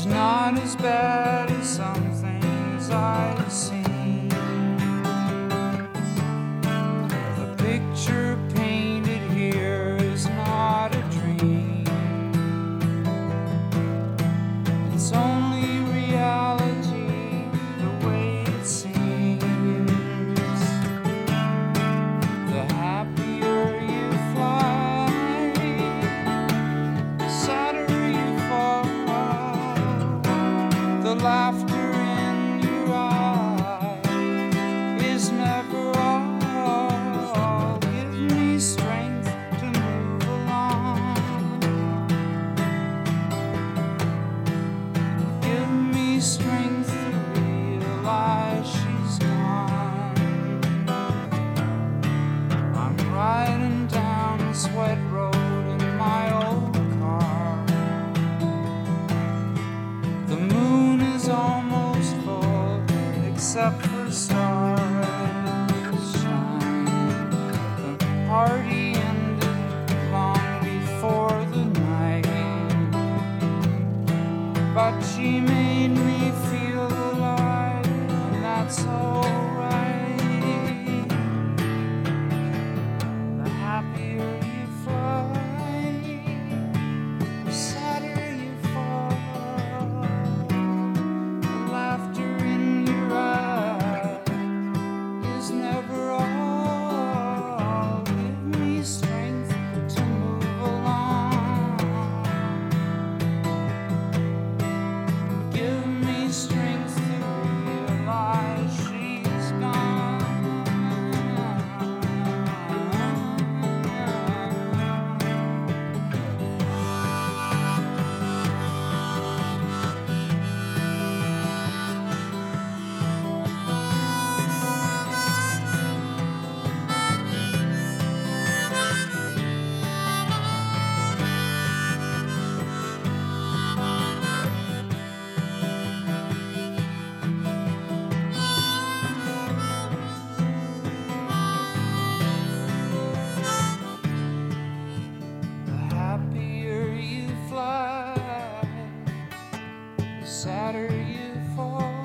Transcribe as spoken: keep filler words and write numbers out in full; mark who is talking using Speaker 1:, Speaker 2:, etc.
Speaker 1: not as bad as some things I've seen. The picture painted here is not a dream. It's only reality the way it seems. The happier you fly, the sadder you fall. The laughter in your eye is never all. Give me strength to move along. Give me strength to realize she's gone. I'm riding down this wet road in my old car. The moon is almost full, except for stars shine. The party ended long before the night, but she made me feel alive, and that's alright. The happier you fly, the sadder you fall. The laughter in your eye is never all. Give me strength to move along. Give me strength to realize she's gone. The happier you fly, the sadder you fall.